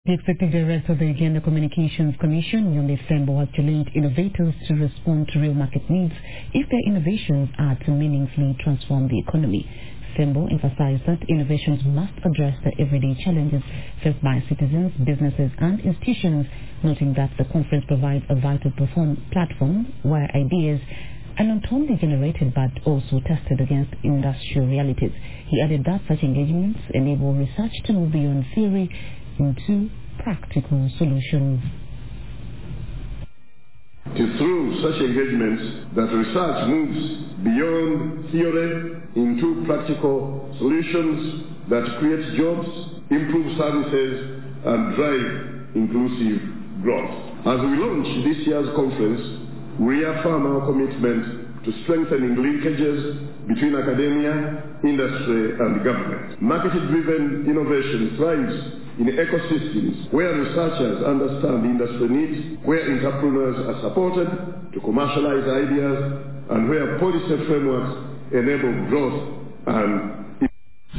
The Executive Director of the Uganda Communications Commission, Nyonde Sembo, has challenged innovators to respond to real market needs if their innovations are to meaningfully transform the economy. Sembo emphasized that innovations must address the everyday challenges faced by citizens, businesses and institutions, noting that the conference provides a vital platform where ideas are not only generated but also tested against industrial realities. He added that such engagements enable research to move beyond theory into practical solutions. It is through such engagements that research moves beyond theory into practical solutions that create jobs, improve services, and drive inclusive growth. As we launch this year's conference, we reaffirm our commitment to strengthening linkages between academia, industry, and government. Market-driven innovation thrives in ecosystems where researchers understand industry needs, where entrepreneurs are supported to commercialize ideas, and where policy frameworks enable growth and